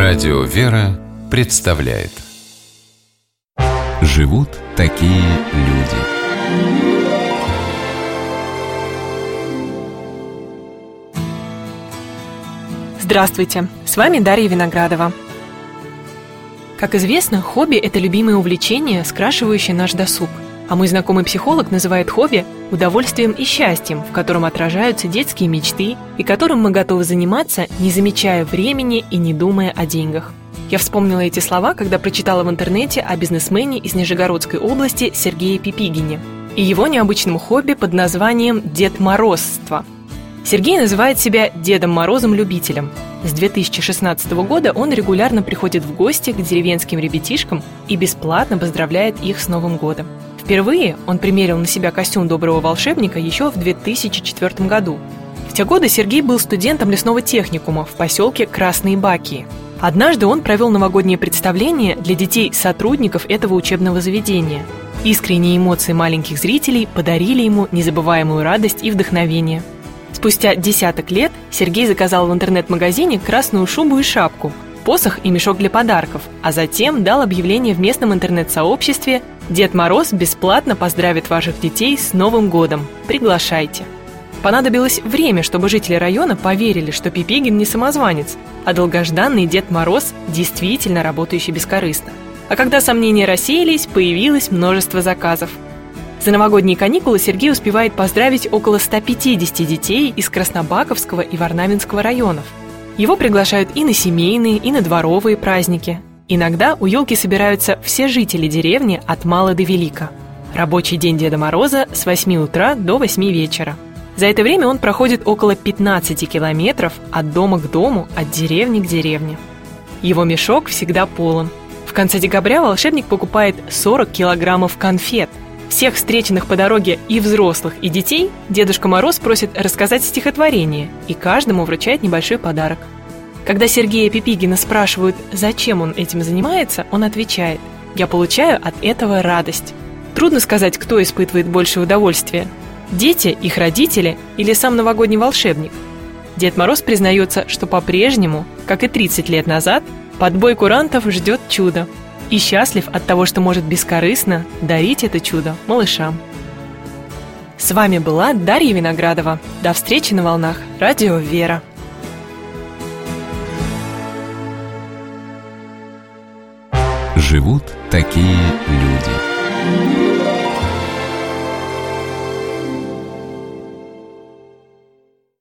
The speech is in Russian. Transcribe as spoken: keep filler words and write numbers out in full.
Радио «Вера» представляет «Живут такие люди». Здравствуйте, с вами Дарья Виноградова. Как известно, хобби – это любимое увлечение, скрашивающее наш досуг. А мой знакомый психолог называет хобби удовольствием и счастьем, в котором отражаются детские мечты и которым мы готовы заниматься, не замечая времени и не думая о деньгах. Я вспомнила эти слова, когда прочитала в интернете о бизнесмене из Нижегородской области Сергее Пипигине и его необычном хобби под названием «Дед Морозство». Сергей называет себя Дедом Морозом-любителем. С две тысячи шестнадцатого года он регулярно приходит в гости к деревенским ребятишкам и бесплатно поздравляет их с Новым годом. Впервые он примерил на себя костюм доброго волшебника еще в две тысячи четвёртом году. В те годы Сергей был студентом лесного техникума в поселке Красные Бакии. Однажды он провел новогоднее представление для детей-сотрудников этого учебного заведения. Искренние эмоции маленьких зрителей подарили ему незабываемую радость и вдохновение. Спустя десяток лет Сергей заказал в интернет-магазине красную шубу и шапку, посох и мешок для подарков, а затем дал объявление в местном интернет-сообществе «Дед Мороз бесплатно поздравит ваших детей с Новым годом. Приглашайте». Понадобилось время, чтобы жители района поверили, что Пипигин не самозванец, а долгожданный Дед Мороз, действительно работающий бескорыстно. А когда сомнения рассеялись, появилось множество заказов. За новогодние каникулы Сергей успевает поздравить около ста пятидесяти детей из Краснобаковского и Варнавинского районов. Его приглашают и на семейные, и на дворовые праздники. Иногда у елки собираются все жители деревни от мала до велика. Рабочий день Деда Мороза с восьми утра до восьми вечера. За это время он проходит около пятнадцати километров от дома к дому, от деревни к деревне. Его мешок всегда полон. В конце декабря волшебник покупает сорок килограммов конфет. Всех встреченных по дороге и взрослых, и детей Дедушка Мороз просит рассказать стихотворение, и каждому вручает небольшой подарок. Когда Сергея Пипигина спрашивают, зачем он этим занимается, он отвечает: «Я получаю от этого радость». Трудно сказать, кто испытывает большее удовольствие – дети, их родители или сам новогодний волшебник. Дед Мороз признается, что по-прежнему, как и тридцать лет назад, под бой курантов ждет чудо. И счастлив от того, что может бескорыстно дарить это чудо малышам. С вами была Дарья Виноградова. До встречи на волнах Радио «Вера». Живут такие люди.